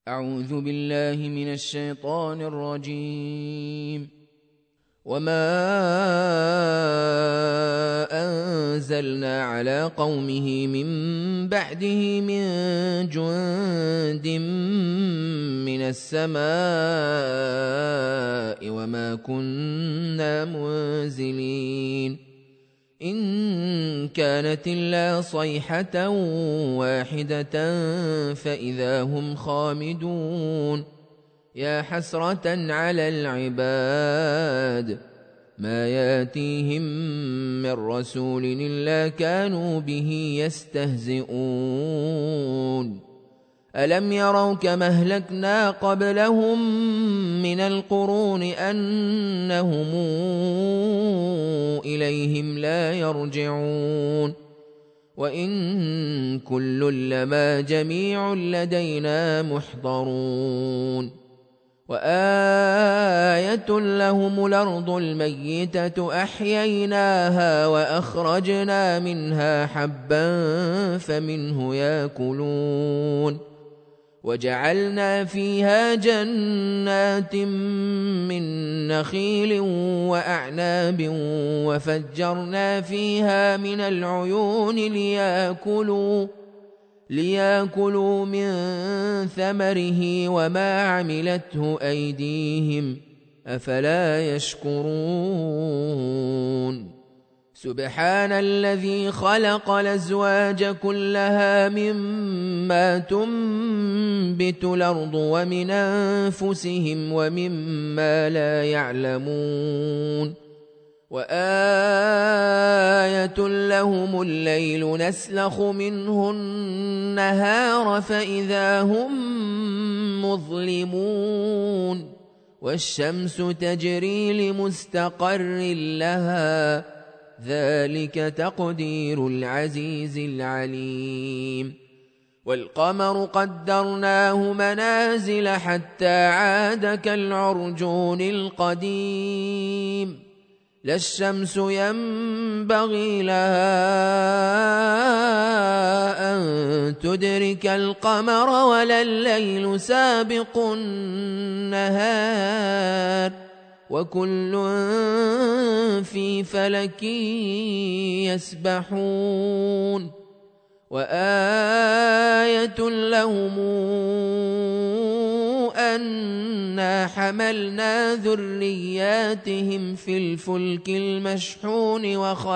أعوذ بالله من الشيطان الرجيم. وما أنزلنا على قومه من بعده من جند من السماء وما كنا منزلين إن كانت إلا صيحة واحدة فإذا هم خامدون. يا حسرة على العباد ما ياتيهم من رسول إلا كانوا به يستهزئون. ألم يروا كما أهلكنا قبلهم من القرون أنهم إليهم لا يرجعون. وإن كل لما جميع لدينا محضرون. وآية لهم الأرض الميتة أحييناها وأخرجنا منها حبا فمنه يأكلون. وجعلنا فيها جنات من نخيل وأعناب وفجرنا فيها من العيون ليأكلوا من ثمره وما عملته أيديهم أفلا يشكرون. سبحان الذي خلق الأزواج كلها مما تنبت الأرض ومن أنفسهم ومما لا يعلمون. وآية لهم الليل نسلخ منه النهار فإذا هم مظلمون. والشمس تجري لمستقر لها ذلك تقدير العزيز العليم. والقمر قدرناه منازل حتى عاد كالعرجون القديم. لا الشمس ينبغي لها أن تدرك القمر ولا الليل سابق النهار وكل في فلك يسبحون. وآية لهم أنا حملنا ذرياتهم في الفلك المشحون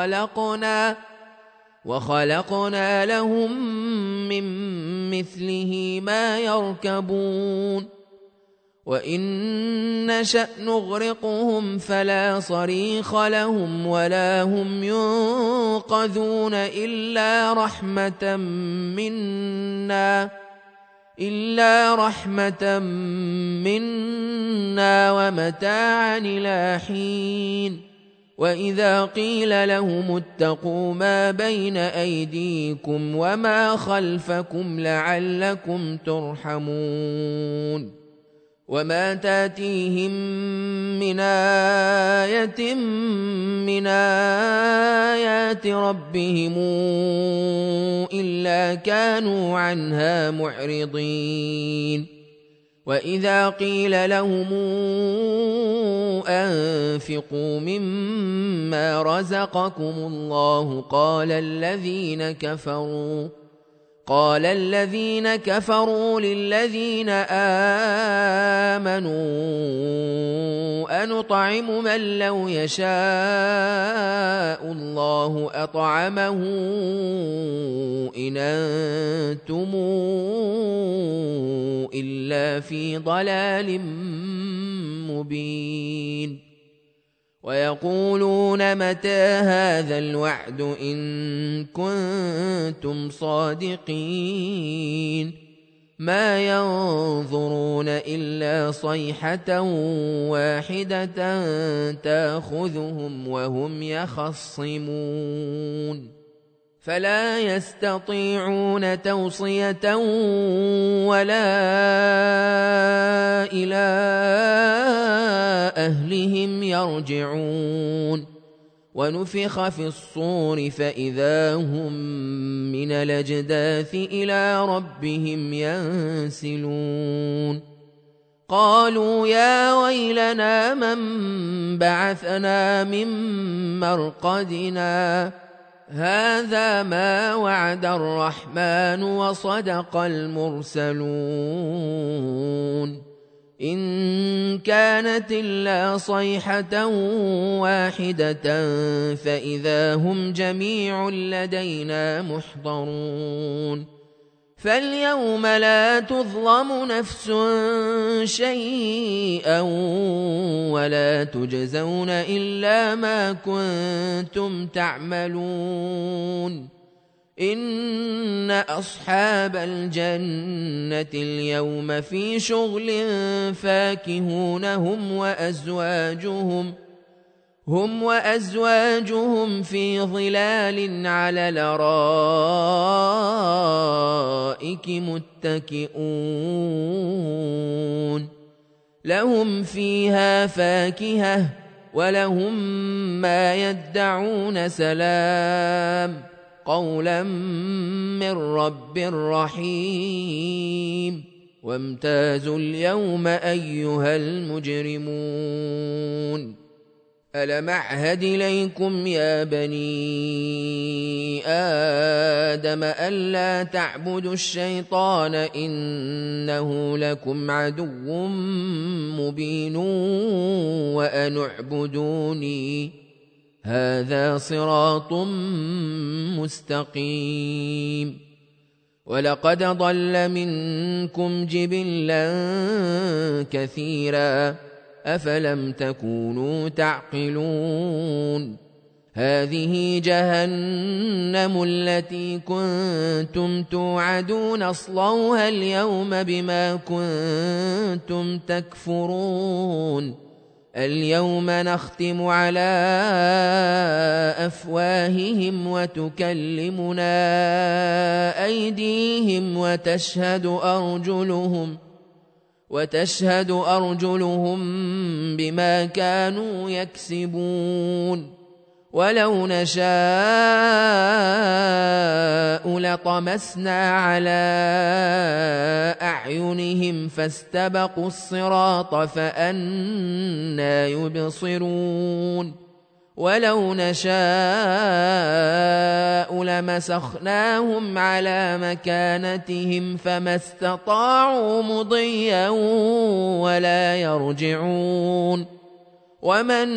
وخلقنا لهم من مثله ما يركبون. وإن نشأ نغرقهم فلا صريخ لهم ولا هم ينقذون إلا رحمة منا ومتاعا إلى حين. وإذا قيل لهم اتقوا ما بين أيديكم وما خلفكم لعلكم ترحمون. وما تاتيهم من آية من آيات ربهم إلا كانوا عنها معرضين. وإذا قيل لهم أنفقوا مما رزقكم الله قال الذين كفروا للذين آمنوا أنطعم من لو يشاء الله أطعمه إن أنتم إلا في ضلال مبين. ويقولون متى هذا الوعد إن كنتم صادقين. ما ينظرون إلا صيحة واحدة تأخذهم وهم يخصمون. فلا يستطيعون توصية ولا إلى أهلهم يرجعون. ونفخ في الصور فإذا هم من الأجداث إلى ربهم ينسلون قالوا يا ويلنا من بعثنا من مرقدنا هذا ما وعد الرحمن وصدق المرسلون إن كانت إلا صيحة واحدة فإذا هم جميع لدينا محضرون فاليوم لا تظلم نفس شيئا ولا تجزون إلا ما كنتم تعملون إن أصحاب الجنة اليوم في شغل فاكهون هم وأزواجهم في ظلال على الأرائك متكئون لهم فيها فاكهة ولهم ما يدعون سلام قولا من رب رحيم وامتازوا اليوم أيها المجرمون ألم أعهد إليكم يا بني آدم ألا تعبدوا الشيطان إنه لكم عدو مبين وأن اعبدوني هذا صراط مستقيم ولقد ضل منكم جبلا كثيرا أفلم تكونوا تعقلون هذه جهنم التي كنتم توعدون اصلوها اليوم بما كنتم تكفرون اليوم نختم على أفواههم وتكلمنا أيديهم وتشهد أرجلهم بما كانوا يكسبون ولو نشاء لطمسنا على أعينهم فاستبقوا الصراط فأنى يبصرون ولو نشاء لمسخناهم على مكانتهم فما استطاعوا مضيا ولا يرجعون ومن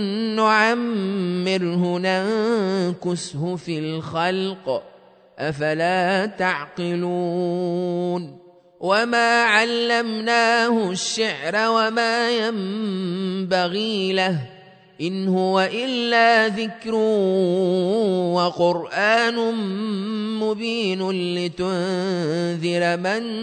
نعمره ننكسه في الخلق أفلا تعقلون وما علمناه الشعر وما ينبغي له إن هو إلا ذكر وقرآن مبين لتنذر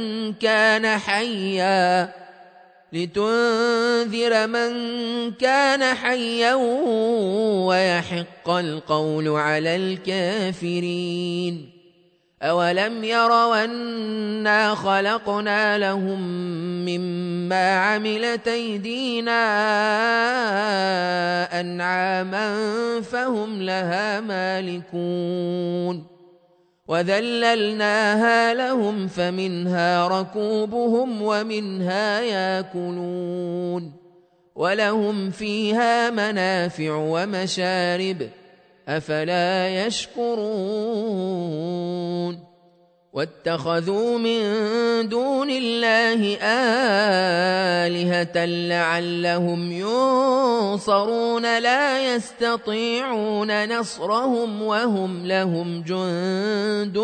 من كان حيا ويحق القول على الكافرين أولم يروا أنا خلقنا لهم مما عملت أيدينا أنعاما فهم لها مالكون وذللناها لهم فمنها ركوبهم ومنها ياكلون ولهم فيها منافع ومشارب أفلا يشكرون واتخذوا من دون الله آلهة لعلهم ينصرون لا يستطيعون نصرهم وهم لهم جند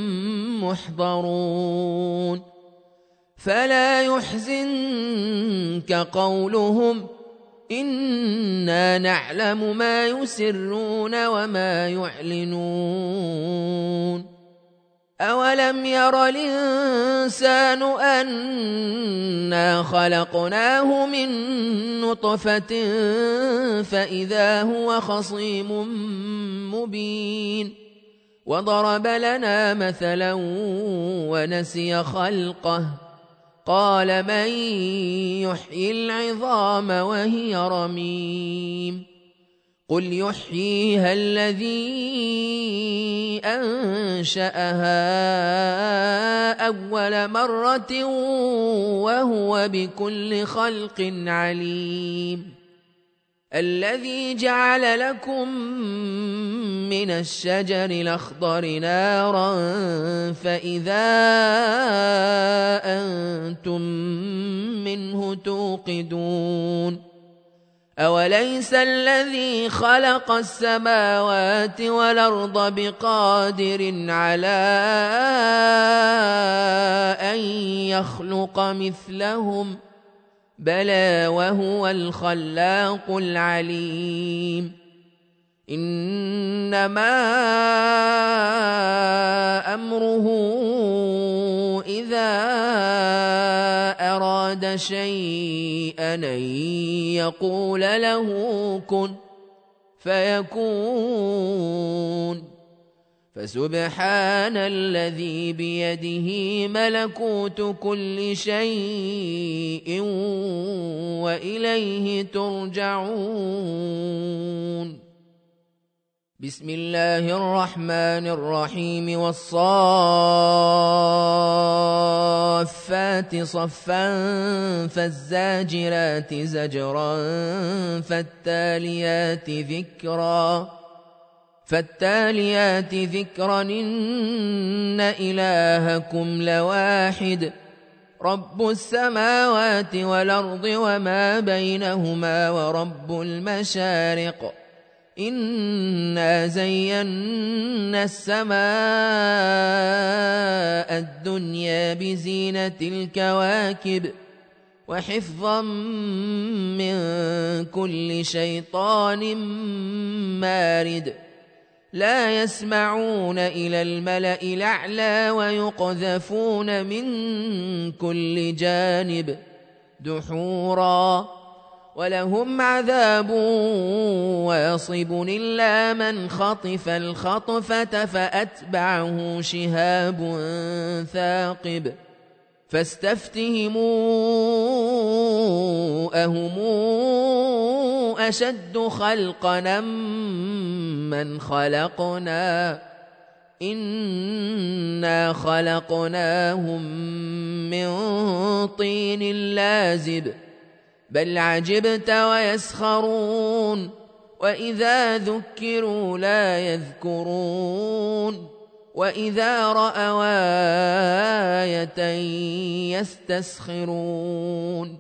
محضرون فلا يحزنك قولهم إنا نعلم ما يسرون وما يعلنون أولم ير الإنسان أنا خلقناه من نطفة فإذا هو خصيم مبين وضرب لنا مثلا ونسي خلقه قال من يحيي العظام وهي رميم قل يحييها الذي أنشأها أول مرة وهو بكل خلق عليم الذي جعل لكم من الشجر الأخضر نارا فإذا أنتم منه توقدون أوليس الذي خلق السماوات والأرض بقادر على أن يخلق مثلهم بلى وهو الخلاق العليم إنما أمره إذا أراد شيئا أن يقول له كن فيكون فسبحان الذي بيده ملكوت كل شيء وإليه ترجعون بسم الله الرحمن الرحيم والصافات صفا فالزاجرات زجرا فالتاليات ذكرا إن إلهكم لواحد رب السماوات والأرض وما بينهما ورب المشارق إنا زينا السماء الدنيا بزينة الكواكب وحفظا من كل شيطان مارد لا يسمعون إلى الملأ الأعلى ويقذفون من كل جانب دحورا ولهم عذاب واصب إلا من خطف الخطفة فأتبعه شهاب ثاقب فاستفتهموا أهم أشد خلقا من خلقنا إنا خلقناهم من طين لازب بل عجبت ويسخرون وإذا ذكروا لا يذكرون وإذا رأوا آية يستسخرون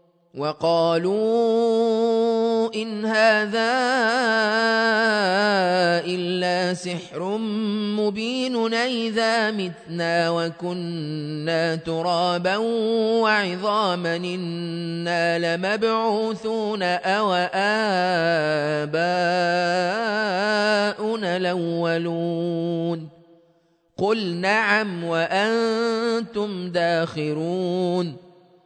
وقالوا إن هذا إلا سحر مبين أئذا متنا وكنا ترابا وعظاما إنا لمبعوثون أو آباؤنا الأولون قل نعم وأنتم داخرون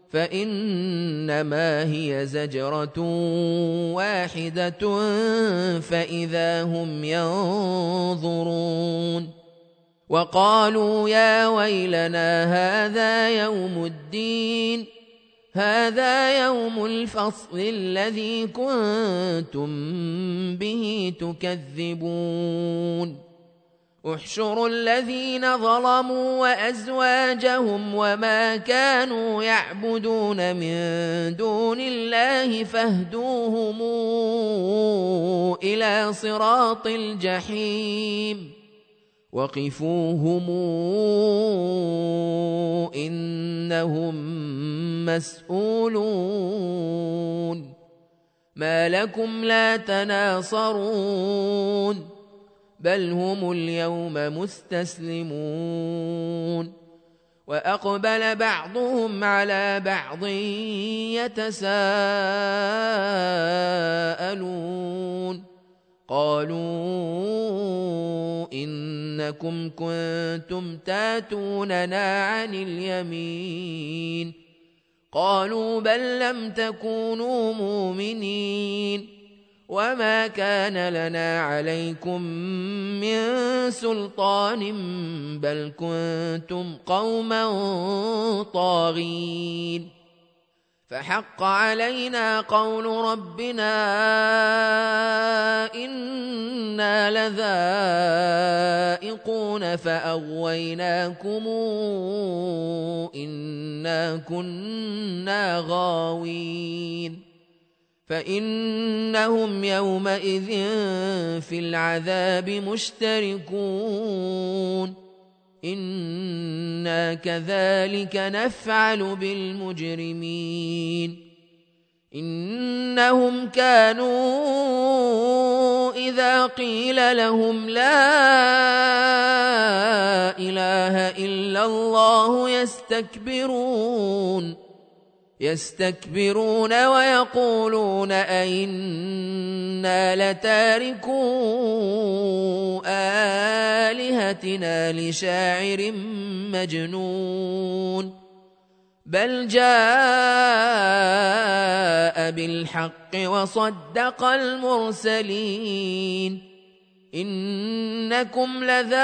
فإنما هي زجرة واحدة فإذا هم ينظرون وقالوا يا ويلنا هذا يوم الدين هذا يوم الفصل الذي كنتم به تكذبون احشروا الذين ظلموا وأزواجهم وما كانوا يعبدون من دون الله فاهدوهم إلى صراط الجحيم وقفوهم إنهم مسؤولون ما لكم لا تناصرون بل هم اليوم مستسلمون وأقبل بعضهم على بعض يتساءلون قالوا إنكم كنتم تاتوننا عن اليمين قالوا بل لم تكونوا مؤمنين وما كان لنا عليكم من سلطان بل كنتم قوما طاغين فحق علينا قول ربنا إنا لذائقون فأغويناكم إنا كنا غاوين فإنهم يومئذ في العذاب مشتركون إنا كذلك نفعل بالمجرمين إنهم كانوا إذا قيل لهم لا إله إلا الله يستكبرون ويقولون أئنا لتاركو آلهتنا لشاعر مجنون بل جاء بالحق وصدق المرسلين إنكم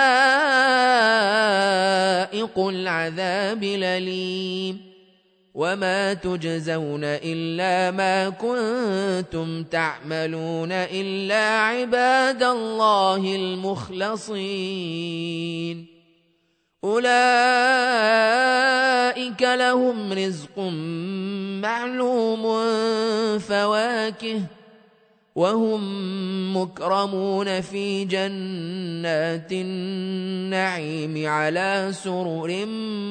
لذائق العذاب الأليم وما تجزون إلا ما كنتم تعملون إلا عباد الله المخلصين أولئك لهم رزق معلوم فواكه وهم مكرمون في جنات النعيم على سرر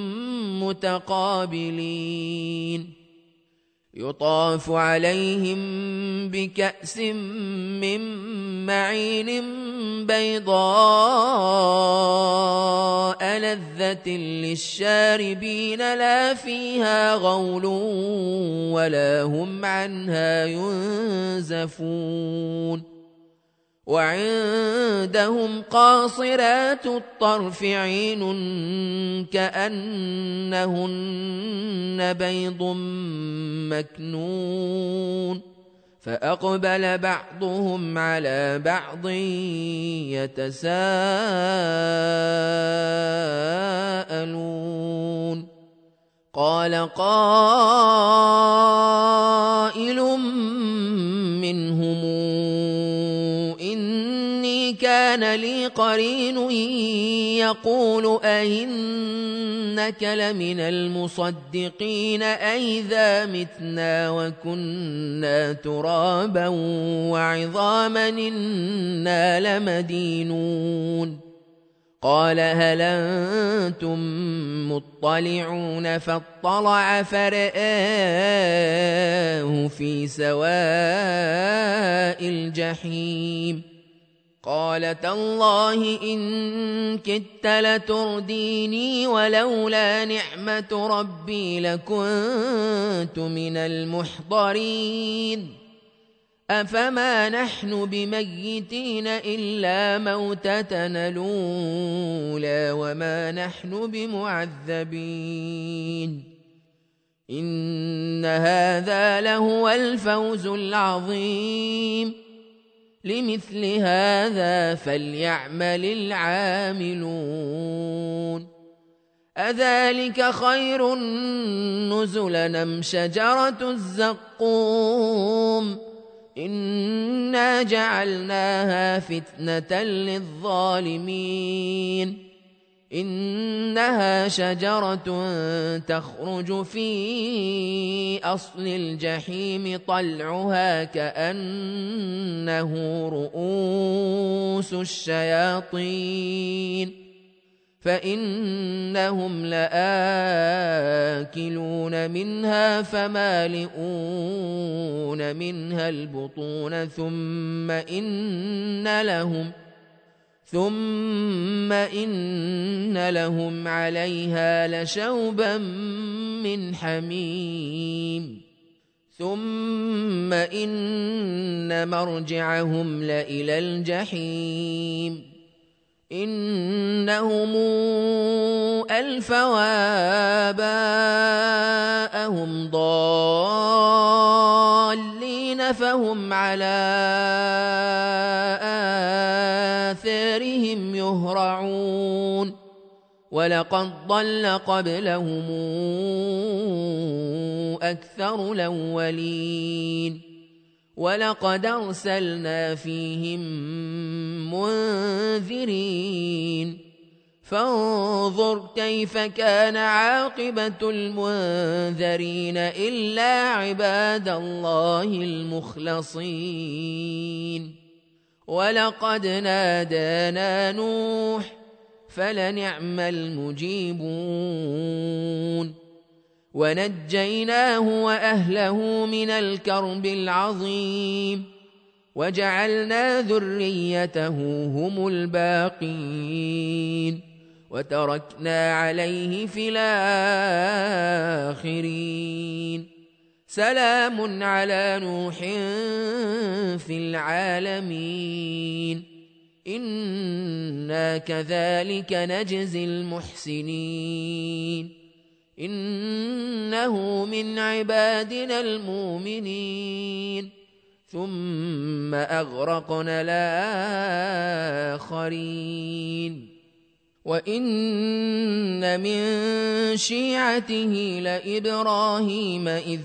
متقابلين يطاف عليهم بكأس من معين بيضاء لذة للشاربين لا فيها غول ولا هم عنها ينزفون وعندهم قاصرات الطرف عين كأنهن بيض مكنون فأقبل بعضهم على بعض يتساءلون قال قائل منهم إني كان لي قرين يقول أئنك لمن المصدقين أئذا متنا وكنا ترابا وعظاما إنا لمدينون قال هل أنتم مطلعون فاطلع فرآه في سواء الجحيم قال تالله إن كدت لترديني ولولا نعمة ربي لكنت من المحضرين أفما نحن بميتين إلا موتتنا الأولى وما نحن بمعذبين إن هذا لهو الفوز العظيم لمثل هذا فليعمل العاملون أذلك خير نزلا أم شجرة الزقوم إنا جعلناها فتنة للظالمين إنها شجرة تخرج في أصل الجحيم طلعها كأنه رؤوس الشياطين فإنهم لآكلون منها فمالئون منها البطون ثم إن لهم عليها لشوبا من حميم ثم إن مرجعهم لإلى الجحيم إنهم ألفوا آباءهم ضالين فهم على آثارهم يهرعون ولقد ضل قبلهم أكثر الأولين ولقد أرسلنا فيهم منذرين فانظر كيف كان عاقبة المنذرين إلا عباد الله المخلصين ولقد نادانا نوح فلنعم المجيبون ونجيناه وأهله من الكرب العظيم وجعلنا ذريته هم الباقين وتركنا عليه في الآخرين سلام على نوح في العالمين إنا كذلك نجزي المحسنين إنه من عبادنا المؤمنين ثم أغرقنا الآخرين وإن من شيعته لإبراهيم إذ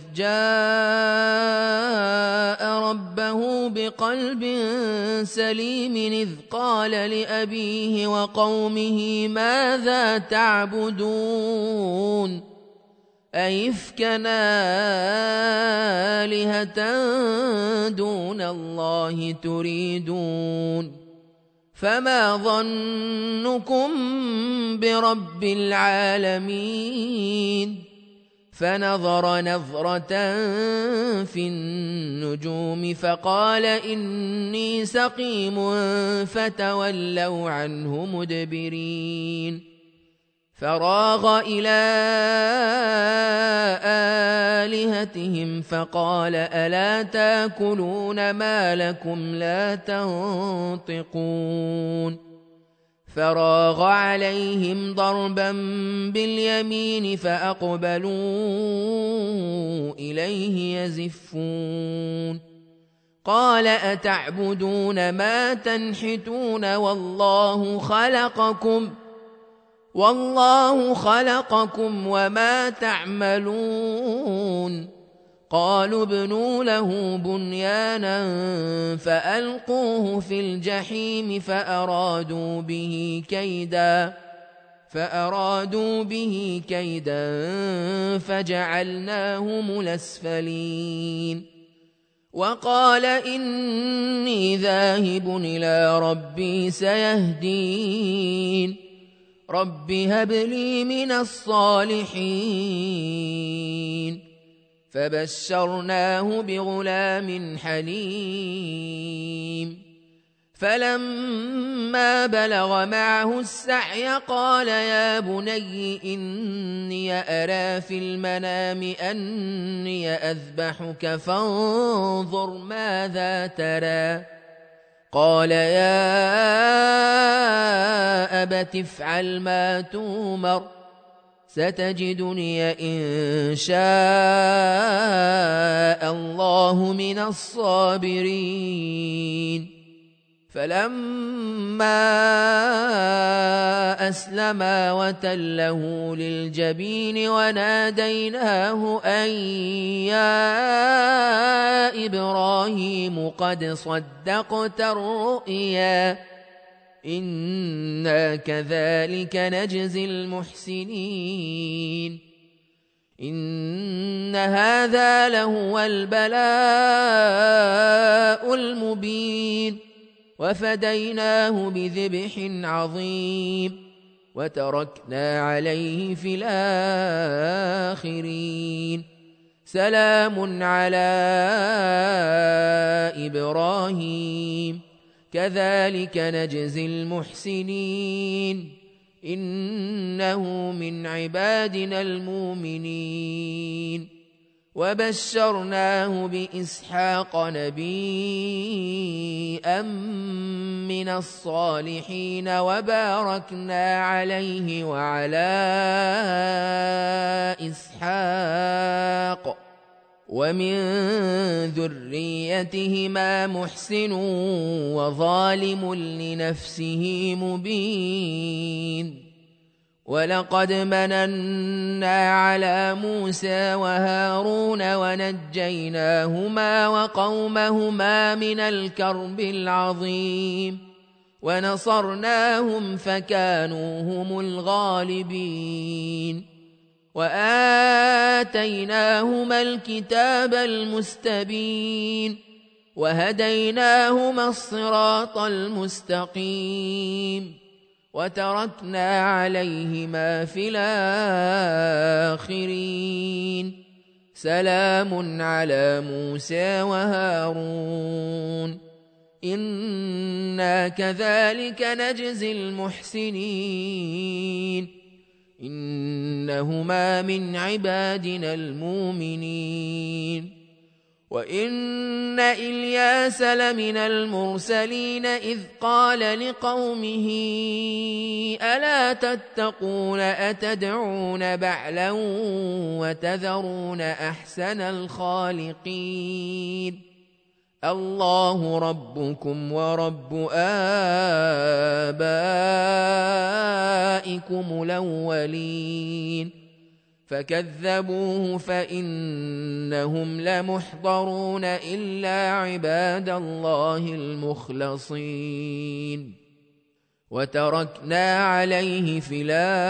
جاء ربه بقلب سليم إذ قال لأبيه وقومه ماذا تعبدون أئفكا آلهة دون الله تريدون فما ظنكم برب العالمين فنظر نظرة في النجوم فقال إني سقيم فتولوا عنه مدبرين فراغ إلى آلهتهم فقال ألا تاكلون ما لكم لا تنطقون فراغ عليهم ضربا باليمين فأقبلوا إليه يزفون قال أتعبدون ما تنحتون والله خلقكم وما تعملون قالوا ابنوا له بنيانا فألقوه في الجحيم فأرادوا به كيدا فجعلناهم الأسفلين وقال إني ذاهب إلى ربي سيهدين رب هب لي من الصالحين فبشرناه بغلام حليم فلما بلغ معه السعي قال يا بني إني أرى في المنام أني أذبحك فانظر ماذا ترى قال يا أبت افعل ما تؤمر ستجدني إن شاء الله من الصابرين فلما أسلما وتله للجبين وناديناه أن يا إبراهيم قد صدقت الرؤيا إنا كذلك نجزي المحسنين إن هذا لهو البلاء المبين وفديناه بذبح عظيم وتركنا عليه في الآخرين سلام على إبراهيم كذلك نجزي المحسنين إنه من عبادنا المؤمنين وبشرناه بإسحاق نبيا من الصالحين وباركنا عليه وعلى إسحاق ومن ذريتهما محسن وظالم لنفسه مبين ولقد مننا على موسى وهارون ونجيناهما وقومهما من الكرب العظيم ونصرناهم فكانوا هم الغالبين وآتيناهما الكتاب المستبين وهديناهما الصراط المستقيم وتركنا عليهما في الآخرين سلام على موسى وهارون إنا كذلك نجزي المحسنين إنهما من عبادنا المؤمنين وإن إلياس لمن المرسلين إذ قال لقومه ألا تتقون أتدعون بعلا وتذرون أحسن الخالقين الله ربكم ورب آبائكم الأولين فكذبوه فإنهم لمحضرون إلا عباد الله المخلصين وتركنا عليه في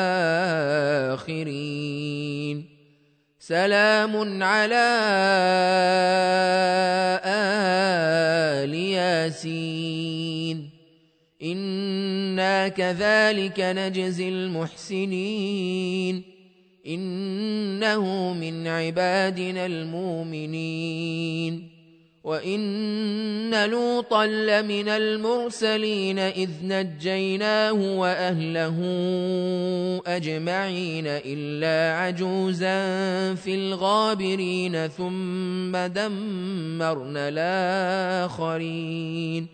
الآخرين سلام على آل ياسين إنا كذلك نجزي المحسنين إنه من عبادنا المؤمنين وإن لوطا لمن المرسلين إذ نجيناه وأهله أجمعين إلا عجوزا في الغابرين ثم دمرنا الآخرين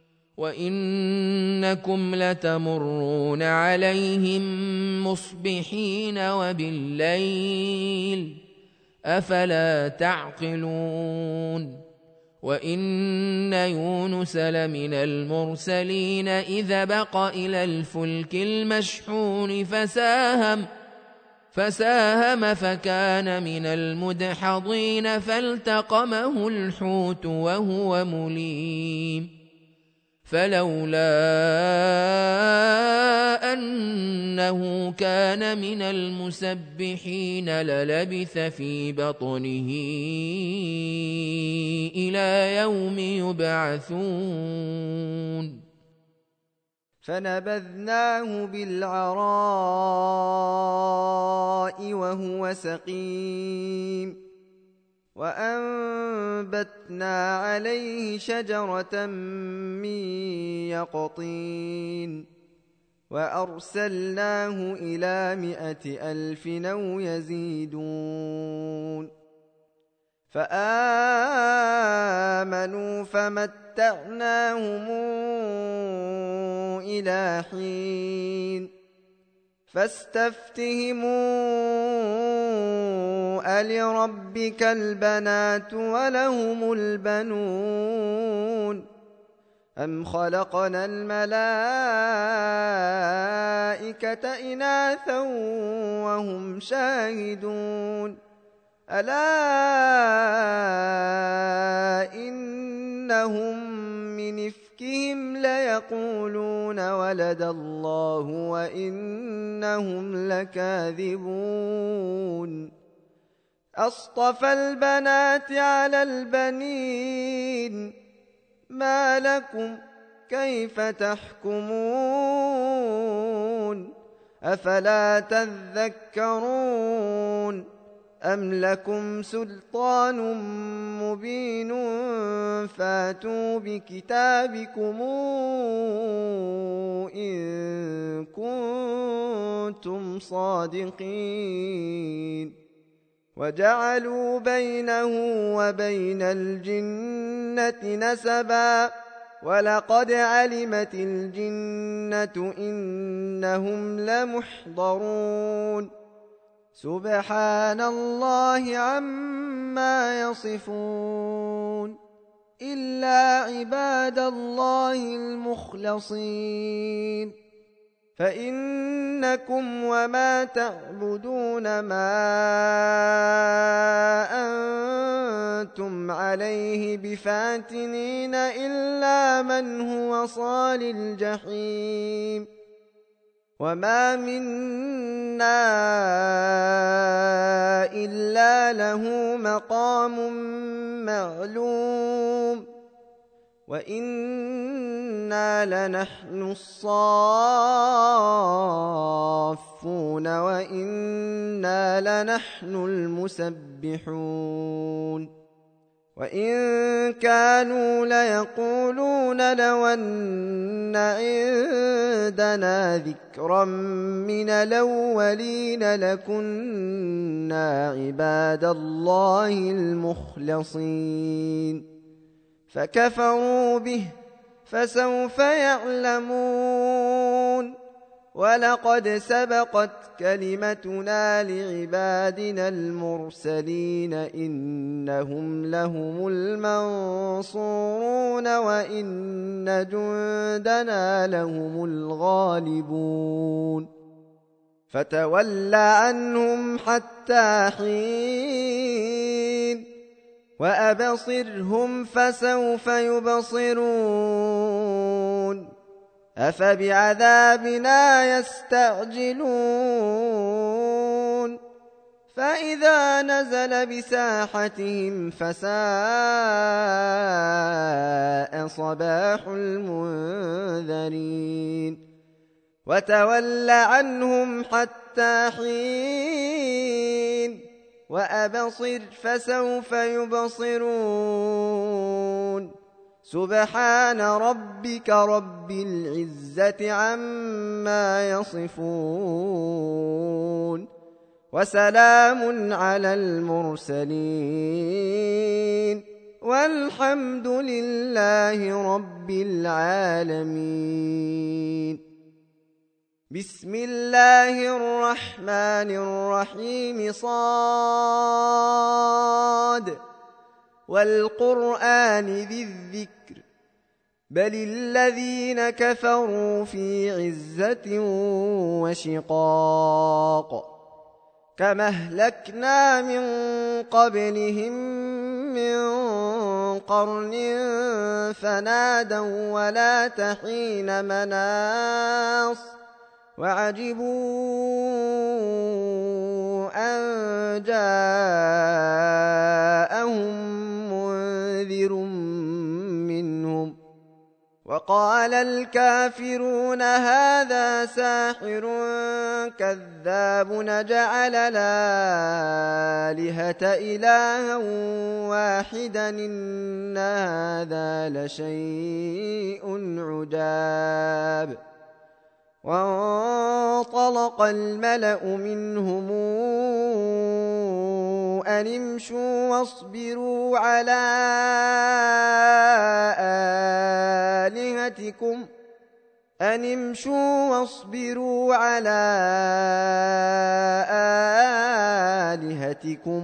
وإنكم لتمرون عليهم مصبحين وبالليل أفلا تعقلون وإن يونس لمن المرسلين إذا بق إلى الفلك المشحون فساهم فكان من المدحضين فالتقمه الحوت وهو مليم فلولا أنه كان من المسبحين للبث في بطنه إلى يوم يبعثون فنبذناه بالعراء وهو سقيم وأنبتنا عليه شجرة من يقطين وأرسلناه إلى 100,000 أو يزيدون فآمنوا فمتعناهم إلى حين فاستفتهموا ألربك البنات ولهم البنون أم خلقنا الملائكة إناثا وهم شاهدون ألا إنهم من إفكهم ليقولون ولد الله وإنهم لكاذبون أصطفى البنات على البنين ما لكم كيف تحكمون أفلا تذكرون أم لكم سلطان مبين فاتوا بكتابكم إن كنتم صادقين وجعلوا بينه وبين الجنة نسبا ولقد علمت الجنة إنهم لمحضرون سبحان الله عما يصفون إلا عباد الله المخلصين فإنكم وما تعبدون ما أنتم عليه بفاتنين إلا من هو صال الجحيم وما منا إلا له مقام معلوم وإنا لنحن الصافون وإنا لنحن المسبحون وإن كانوا ليقولون لو أن عندنا ذكرا من الأولين لكنا عباد الله المخلصين فكفروا به فسوف يعلمون ولقد سبقت كلمتنا لعبادنا المرسلين إنهم لهم المنصورون وإن جندنا لهم الغالبون فتول عنهم حتى حين وأبصرهم فسوف يبصرون أفبعذابنا يستعجلون فإذا نزل بساحتهم فساء صباح المنذرين وتول عنهم حتى حين وأبصر فسوف يبصرون سبحان ربك رب العزة عما يصفون وسلام على المرسلين والحمد لله رب العالمين بسم الله الرحمن الرحيم صاد والقرآن ذي الذكر بل الذين كفروا في عزة وشقاق كما أهلكنا من قبلهم من قرن فنادوا ولا تحين مناص وعجبوا أن جاءهم منذر منهم وقال الكافرون هذا ساحر كذاب نجعل الآلهة إلها واحدا إن هذا لشيء عجاب وانطلق الملأ منهم أن امشوا واصبروا على آلهتكم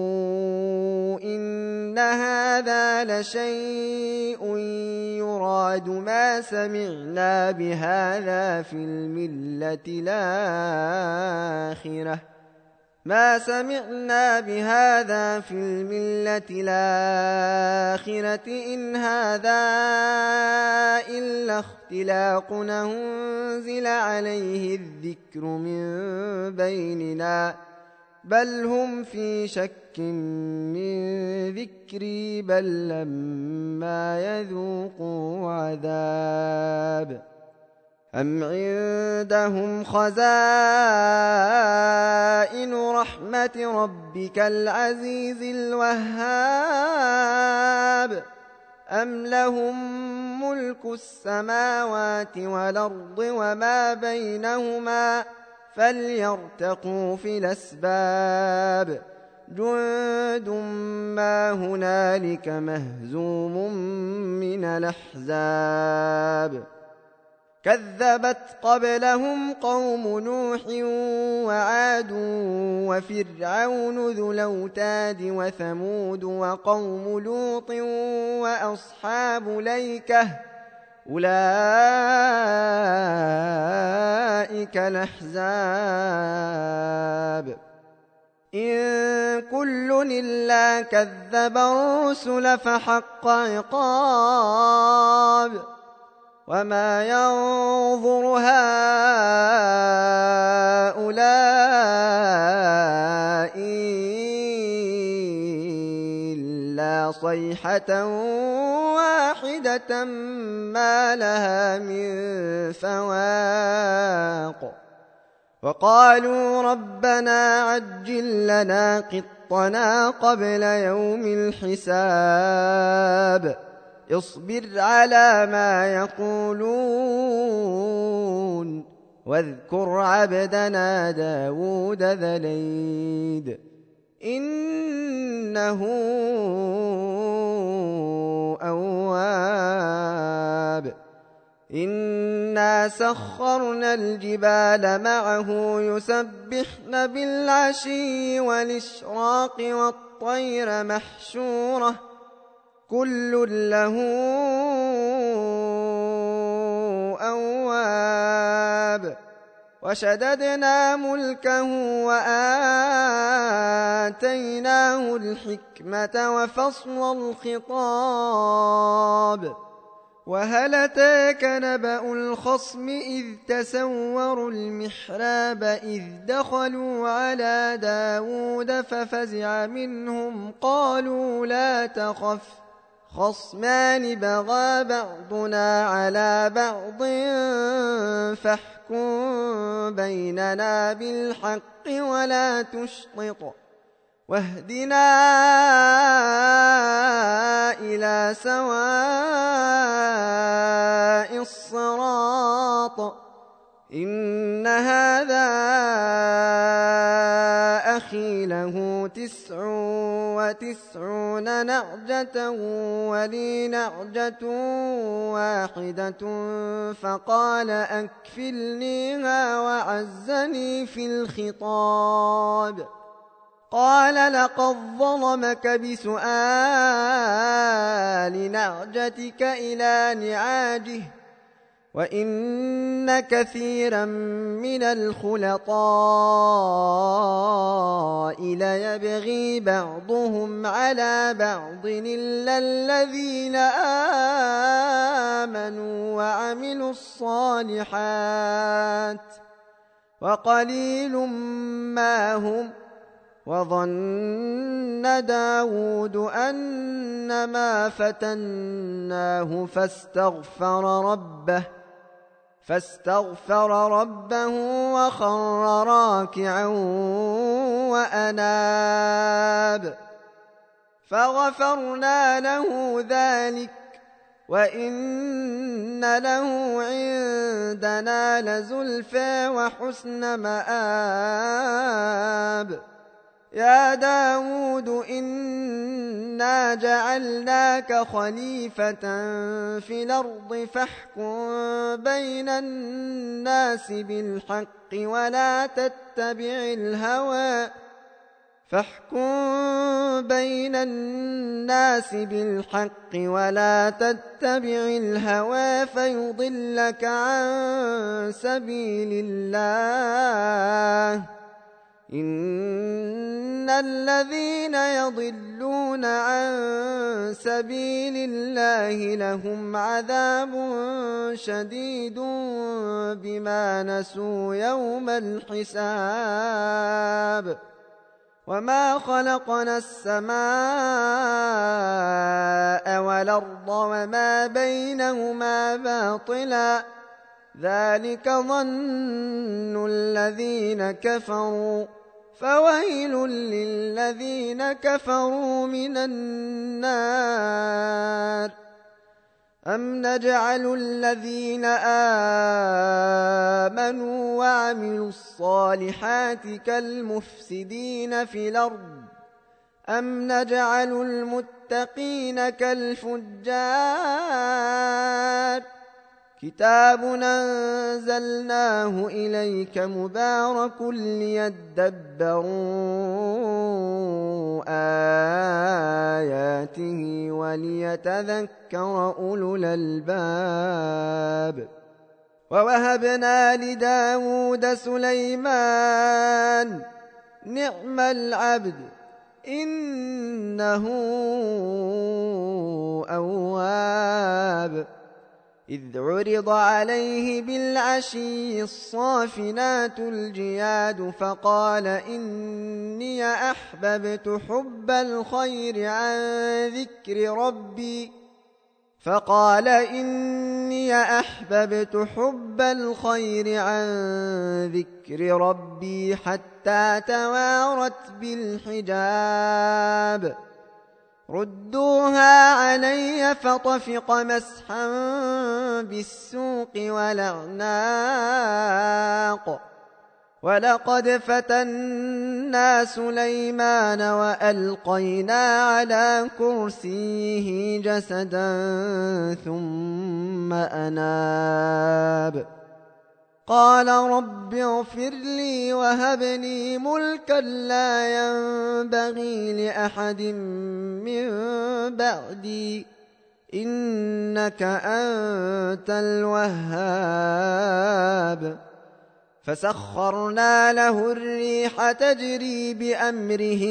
إن هذا لشيء يراد ما سمعنا بهذا في الملة الآخرة إن هذا إلا اختلاق أنزل عليه الذكر من بيننا بل هم في شك من ذكري بل لما يذوقوا عذاب أم عندهم خزائن رحمة ربك العزيز الوهاب أم لهم ملك السماوات والأرض وما بينهما فليرتقوا في الأسباب جند ما هنالك مهزوم من الأحزاب كذبت قبلهم قوم نوح وعاد وفرعون ذو الأوتاد وثمود وقوم لوط وأصحاب الأيكة أولئك الأحزاب إن كل إلا كذب الرسل فحق عقاب وما ينظر هؤلاء إلا صيحة واحدة ما لها من فواق وقالوا ربنا عجل لنا قطنا قبل يوم الحساب اصبر على ما يقولون واذكر عبدنا داود ذا الأيد إنه أواب إنا سخرنا الجبال معه يسبحن بالعشي والإشراق والطير محشورة كل له أواب وشددنا ملكه وآتيناه الحكمة وفصل الخطاب وهل أتاك نبأ الخصم إذ تسوروا المحراب إذ دخلوا على داود ففزع منهم قالوا لا تخف خصمان بغى بعضنا على بعض فاحكم بيننا بالحق ولا تشطط واهدنا إلى سواء الصراط إن هذا أخي له 99 نعجة ولي نعجة واحدة فقال أكفلنيها وعزني في الخطاب قال لقد ظلمك بسؤال نعجتك إلى نعاجه وإن كثيرا من الخلطاء ليبغي بعضهم على بعض إلا الذين آمنوا وعملوا الصالحات وقليل ما هم وظن داود أنما فتناه فاستغفر ربه وخر راكعا وأناب فغفرنا له ذلك وإن له عندنا لزلفى وحسن مآب يا داود إنا جعلناك خليفة في الأرض فاحكم بين الناس بالحق ولا تتبع الهوى فيضلك عن سبيل الله إن الذين يضلون عن سبيل الله لهم عذاب شديد بما نسوا يوم الحساب وما خلقنا السماء والأرض وما بينهما باطلا ذلك ظن الذين كفروا فويل للذين كفروا من النار أم نجعل الذين آمنوا وعملوا الصالحات كالمفسدين في الأرض أم نجعل المتقين كالفجار كتاب أنزلناه إليك مبارك ليدبروا آياته وليتذكر أولو الألباب. ووهبنا لداود سليمان نعم العبد إنه أواب. إذ عرض عليه بالعشي الصافنات الجياد فقال إني أحببت حب الخير عن ذكر ربي حتى توارت بالحجاب. ردوها علي فطفق مسحا بالسوق والأعناق. ولقد فتنا سليمان وألقينا على كرسيه جسدا ثم أناب. قال رب اغفر لي وهب لي ملكا لا ينبغي لأحد من بعدي إنك أنت الوهاب. فسخرنا له الريح تجري بأمره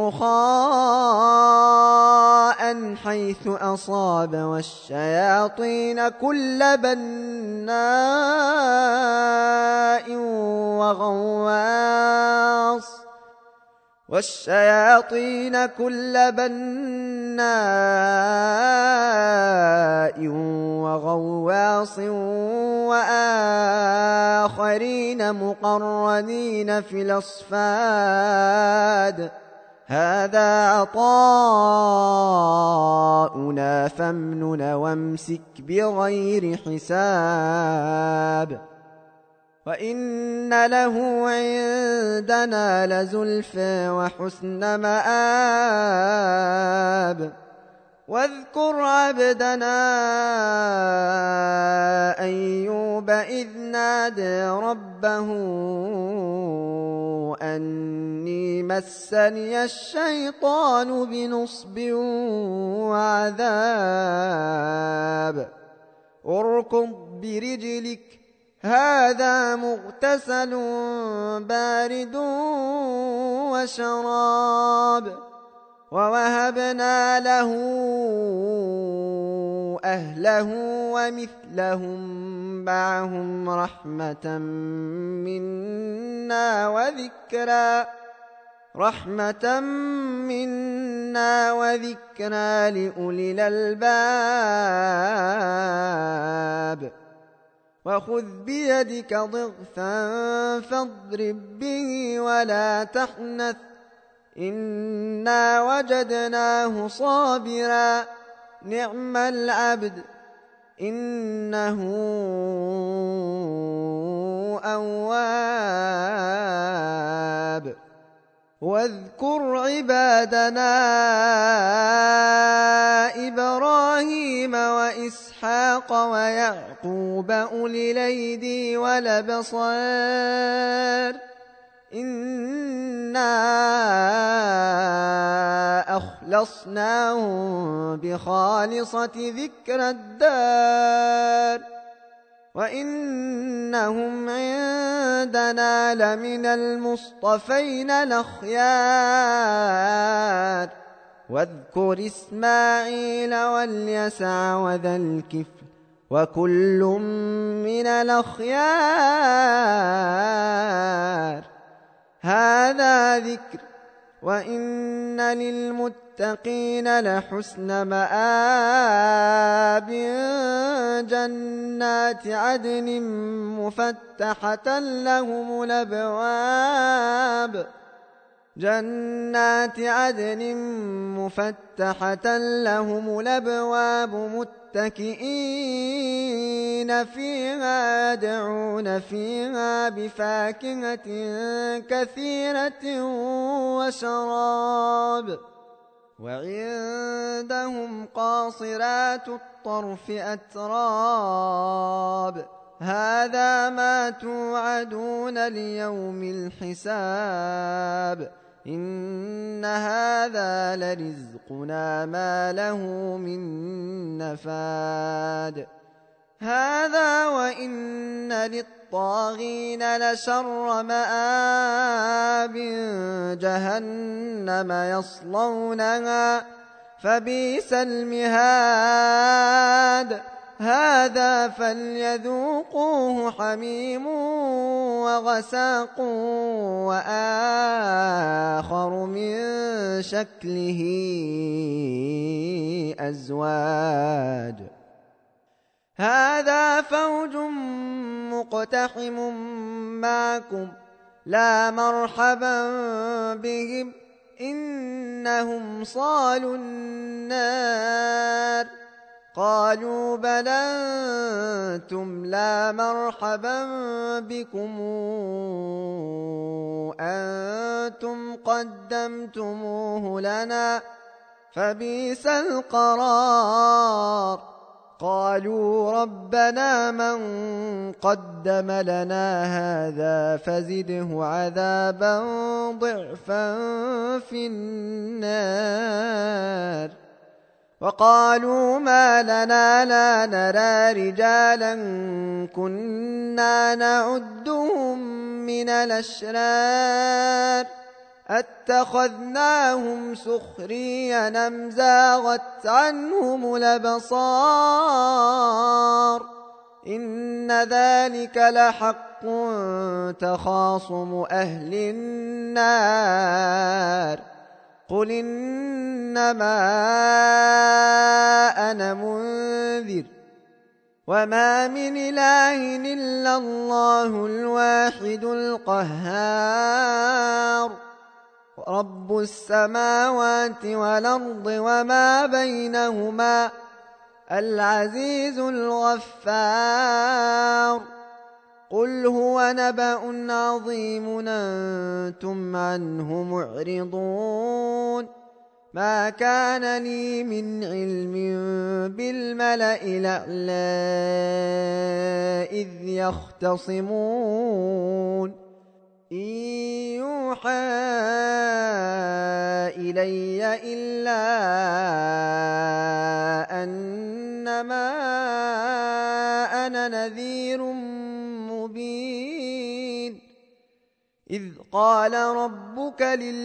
رخاء حيث أصاب والشياطين كل بناء وغواص وآخرين مقرنين في الأصفاد. هذا عطاؤنا فامنن وامسك بغير حساب. وإن له عندنا لزلفى وحسن مآب. واذكر عبدنا أيوب إذ نادى ربه أني مسني الشيطان بنصب وعذاب. اركض برجلك هذا مغتسل بارد وشراب. ووهبنا له أهله ومثلهم معهم رحمة منا وذكرى لأولي الألباب. وخذ بيدك ضغثا فاضرب به ولا تحنث إنا وجدناه صابرا نعم العبد إنه أواب. واذكر عبادنا إبراهيم وإسحاق ويعقوب أولي الأيدي والأبصار إنا أخلصناهم بخالصة ذكر الدار وإنهم عندنا لمن المصطفين الأخيار. واذكر إسماعيل واليسع وذا الكفل وكل من الأخيار. هذا ذكر وإن للمتقين لحسن مآب. جنات عدن مفتحة لهم الأبواب متكئين فيها يدعون فيها بفاكهة كثيرة وشراب. وعندهم قاصرات الطرف أتراب. هذا ما توعدون ليوم الحساب. إن هذا لرزقنا ما له من نفاد هذا وإن للطاغين لشر مآب جهنم يصلونها فبئس المهاد هذا فليذوقوه حميم وغساق وآخر من شكله أزواج هذا فوج مقتحم معكم لا مرحبا بهم إنهم صالوا النار قالوا بل أنتم لا مرحبا بكم أنتم قدمتموه لنا فبئس القرار قالوا ربنا من قدم لنا هذا فزده عذابا ضعفا في النار وقالوا ما لنا لا نرى رجالا كنا نعدهم من الأشرار اتخذناهم سخريا أم زاغت عنهم الأبصار إن ذلك لحق تخاصم أهل النار قل إنما أنا منذر وما من إله إلا الله الواحد القهار رب السماوات والأرض وما بينهما العزيز الغفار قل هو نبأ عظيم أنتم عنه معرضون ما كان لي من علم بالملأ الأعلى إذ يختصمون إن يوحى إلي إلا أنما أنا نذير مبين إذ قال ربك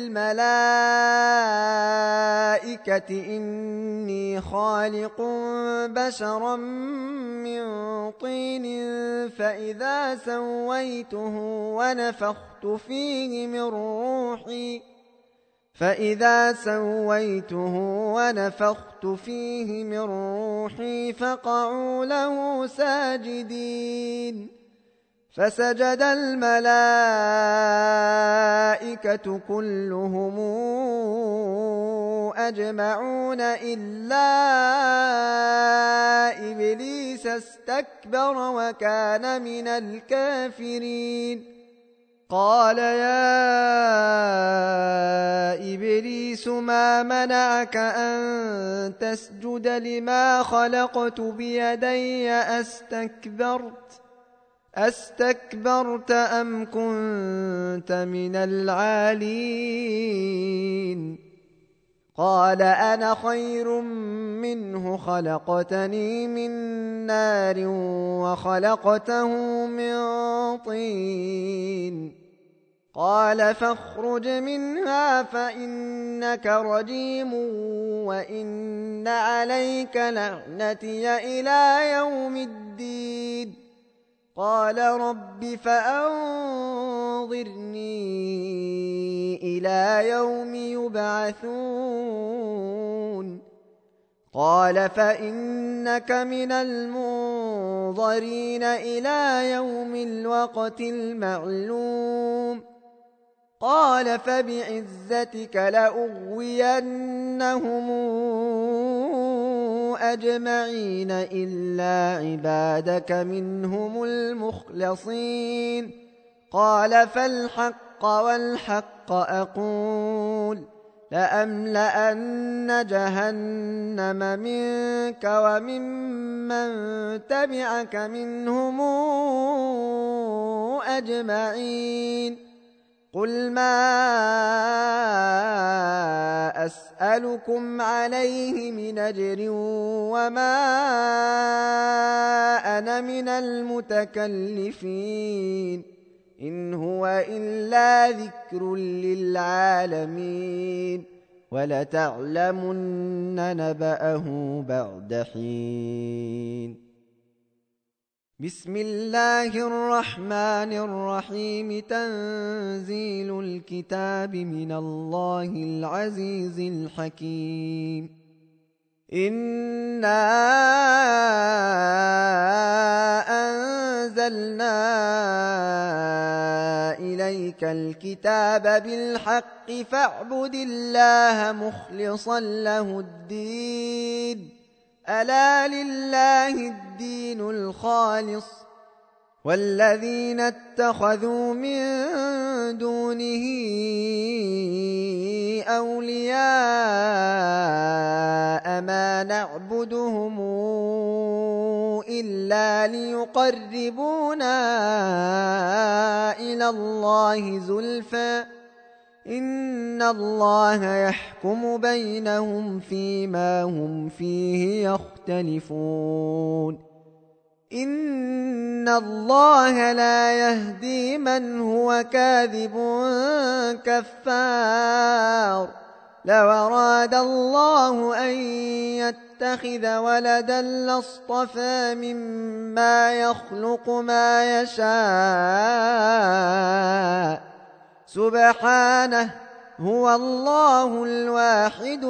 للملائكة إني خالق بشرا من طين فإذا سويته ونفخت فيه من روحي فقعوا له ساجدين فسجد الملائكة كلهم أجمعون إلا إبليس استكبر وكان من الكافرين قال يا إبليس ما منعك أن تسجد لما خلقت بيدي أستكبرت أم كنت من العالين قال أنا خير منه خلقتني من نار وخلقته من طين قال فاخرج منها فإنك رجيم وإن عليك لعنتي إلى يوم الدين قال رب فأنظرني إلى يوم يبعثون قال فإنك من المنظرين إلى يوم الوقت المعلوم قال فبعزتك لأغوينهم أجمعين إلا عبادك منهم المخلصين قال فالحق والحق أقول لأملأن جهنم منك وممن تبعك منهم أجمعين قل ما أسألكم عليه من أجر وما أنا من المتكلفين إن هو إلا ذكر للعالمين ولتعلمن نبأه بعد حين. بسم الله الرحمن الرحيم. تنزيل الكتاب من الله العزيز الحكيم. إنا أنزلنا إليك الكتاب بالحق فاعبد الله مخلصا له الدين ألا لله الدين الخالص والذين اتخذوا من دونه أولياء ما نعبدهم إلا ليقربونا إلى الله زلفى إن الله يحكم بينهم فيما هم فيه يختلفون إن الله لا يهدي من هو كاذب كفار. لو أراد الله أن يتخذ ولدا لاصطفى مما يخلق ما يشاء سبحانه هو الله الواحد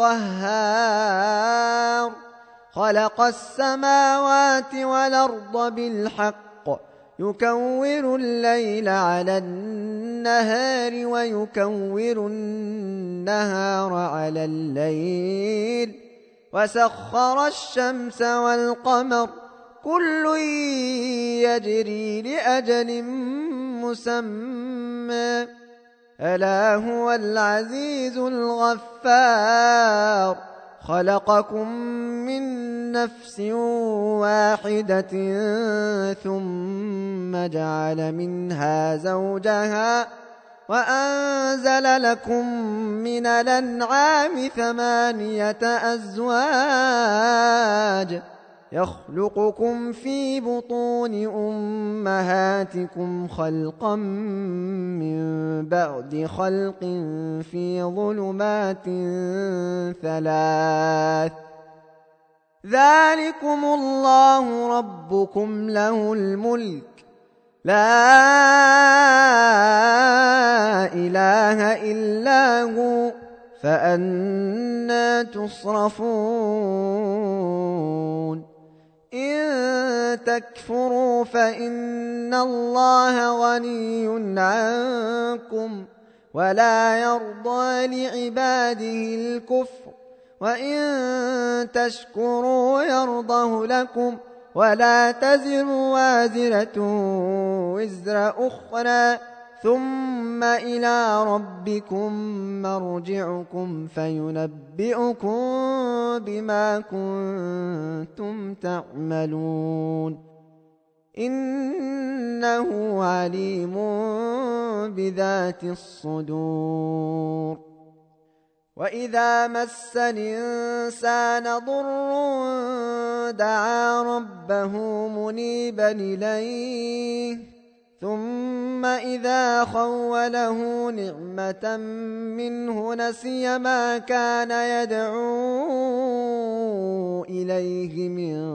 القهار. خلق السماوات والأرض بالحق يكور الليل على النهار ويكور النهار على الليل وسخر الشمس والقمر كل يجري لأجل مسمى ألا هو العزيز الغفار. خلقكم من نفس واحدة ثم جعل منها زوجها وأنزل لكم من الأنعام 8 أزواج يخلقكم في بطون أمهاتكم خلقا من بعد خلق في ظلمات 3 ذلكم الله ربكم له الملك لا إله إلا هو فأنى تصرفون. إن تكفروا فإن الله غني عنكم ولا يرضى لعباده الكفر وإن تشكروا يرضه لكم ولا تزر وازرة وزر أخرى ثم إلى ربكم مرجعكم فينبئكم بما كنتم تعملون إنه عليم بذات الصدور. وإذا مس الإنسان ضر دعا ربه منيبا إليه ثم إذا خوله نعمة منه نسي ما كان يدعو إليه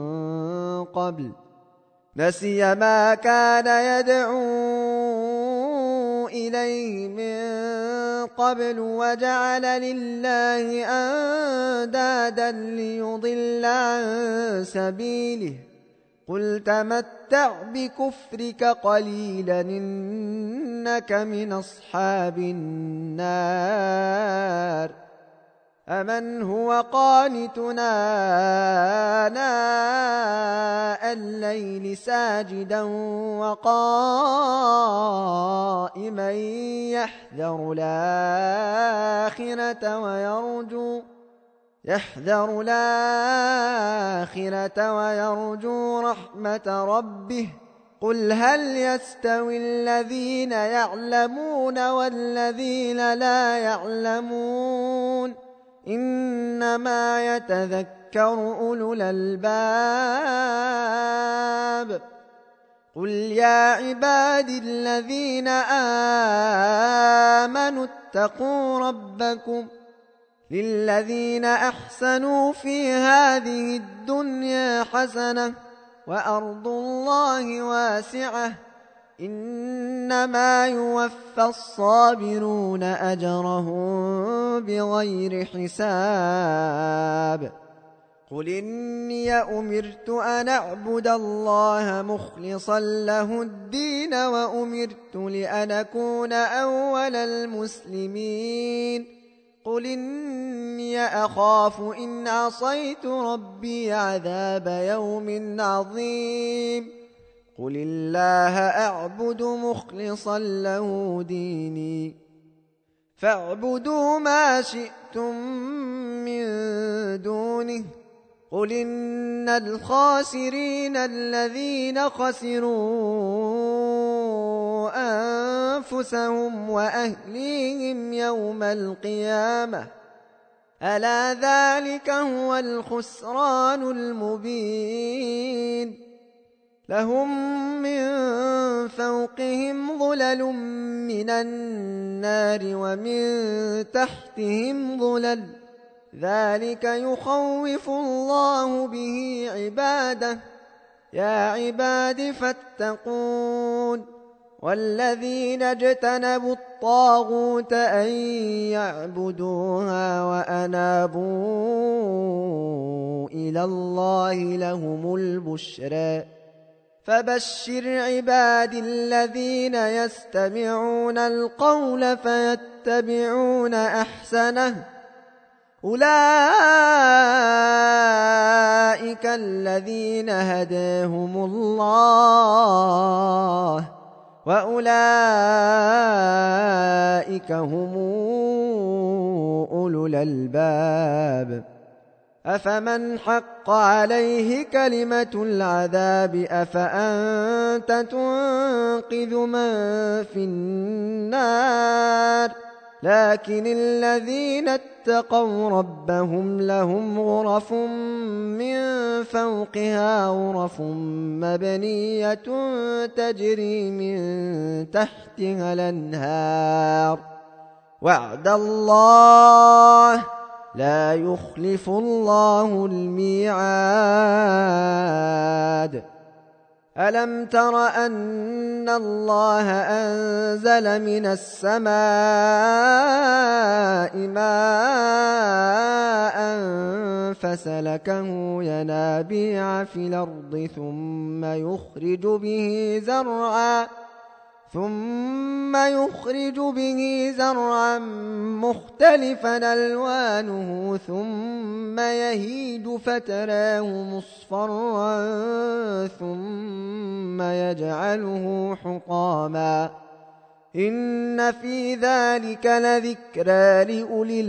من قبل وجعل لله أندادا ليضل عن سبيله قل تمتع بكفرك قليلا إنك من أصحاب النار. أمن هو قانتنا آناء الليل ساجدا وقائما يحذر الآخرة ويرجو رحمة ربه قل هل يستوي الذين يعلمون والذين لا يعلمون إنما يتذكر أولو الألباب قل يا عبادي الذين آمنوا اتقوا ربكم للذين أحسنوا في هذه الدنيا حسنة وأرض الله واسعة إنما يوفى الصابرون أجرهم بغير حساب قل إني أمرت أن أعبد الله مخلصا له الدين وأمرت لأن أكون أول المسلمين قل إني أخاف إن عصيت ربي عذاب يوم عظيم قل الله أعبد مخلصا له ديني فاعبدوا ما شئتم من دونه قل إن الخاسرين الذين خسروا أنفسهم وأهليهم يوم القيامة ألا ذلك هو الخسران المبين لهم من فوقهم ظلل من النار ومن تحتهم ظلل ذلك يخوف الله به عباده يا عباد فاتقون والذين اجتنبوا الطاغوت أن يعبدوها وأنابوا إلى الله لهم البشرى فبشر عبادي الذين يستمعون القول فيتبعون أحسنه أولئك الذين هداهم الله وأولئك هم أولو الألباب أفمن حق عليه كلمة العذاب أفأنت تنقذ من في النار لكن الذين اتقوا ربهم لهم غرف من فوقها غرف مبنية تجري من تحتها الأنهار وعد الله لا يخلف الله الميعاد ألم تر أن الله أنزل من السماء ماء فسلكه ينابيع في الأرض ثم يخرج به زرعا مختلفا ألوانه ثم يهيج فتراه مصفرا ثم يجعله حطاما إن في ذلك لذكرى لأولي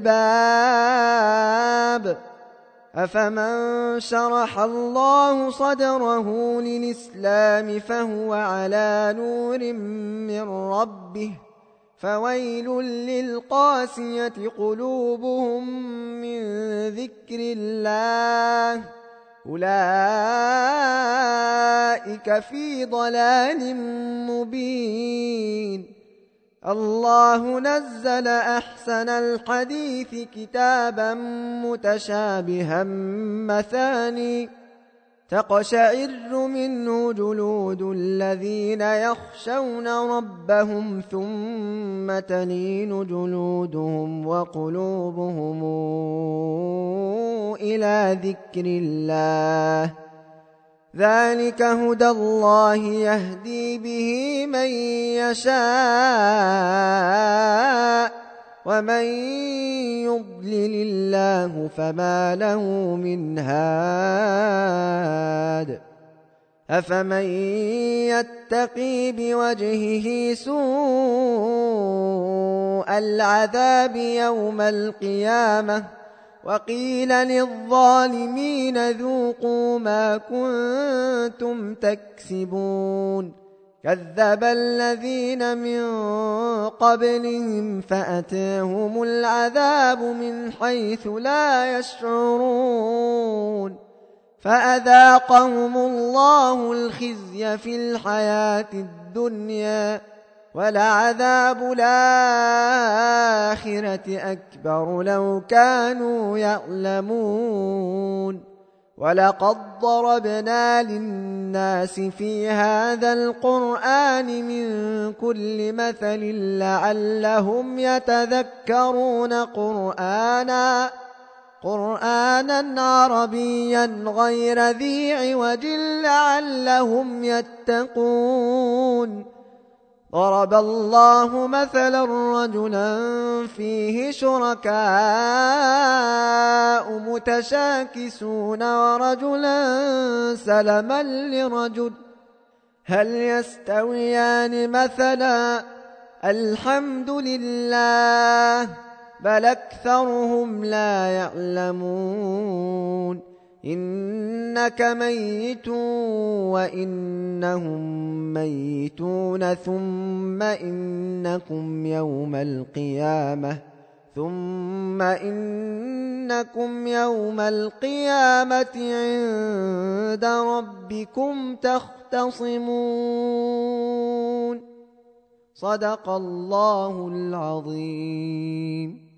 الألباب أفمن شرح الله صدره للإسلام فهو على نور من ربه فويل للقاسية قلوبهم من ذكر الله أولئك في ضلال مبين الله نزل أحسن الحديث كتابا متشابها مثاني تقشعر منه جلود الذين يخشون ربهم ثم تلين جلودهم وقلوبهم إلى ذكر الله ذلك هدى الله يهدي به من يشاء ومن يضلل الله فما له من هاد أفمن يتقي بوجهه سوء العذاب يوم القيامة وقيل للظالمين ذوقوا ما كنتم تكسبون كذب الذين من قبلهم فأتاهم العذاب من حيث لا يشعرون فأذاقهم الله الخزي في الحياة الدنيا ولعذاب الآخرة أكبر لو كانوا يعلمون ولقد ضربنا للناس في هذا القرآن من كل مثل لعلهم يتذكرون قرآنا عربيا غير ذي عوج لعلهم يتقون ضرب الله مثلا رجلا فيه شركاء متشاكسون ورجلا سلما لرجل هل يستويان مثلا الحمد لله بل أكثرهم لا يعلمون إنك ميت وإنهم ميتون ثم إنكم يوم القيامة عند ربكم تختصمون صدق الله العظيم.